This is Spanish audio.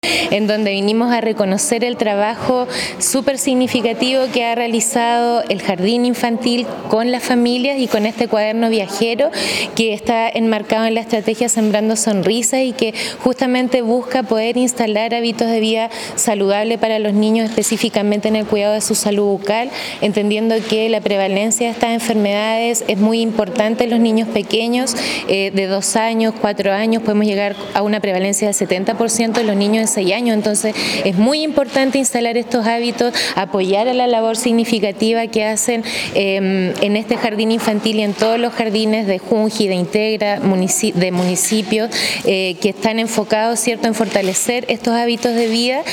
en donde vinimos a reconocer el trabajo súper significativo que ha realizado el jardín infantil con las familias y con este cuaderno viajero que está enmarcado en la estrategia Sembrando Sonrisas y que justamente busca poder instalar hábitos de vida saludable para los niños, específicamente en el cuidado de su salud bucal, entendiendo que la prevalencia de estas enfermedades es muy importante en los niños pequeños, de 2 años, 4 años, podemos llegar a una prevalencia del 70% en los niños de 6 años, entonces es muy importante instalar estos hábitos, apoyar a la labor significativa que hacen en este jardín infantil y en todos los jardines de Junji, de Integra, de municipios que están enfocados, ¿cierto?, en fortalecer estos hábitos de vida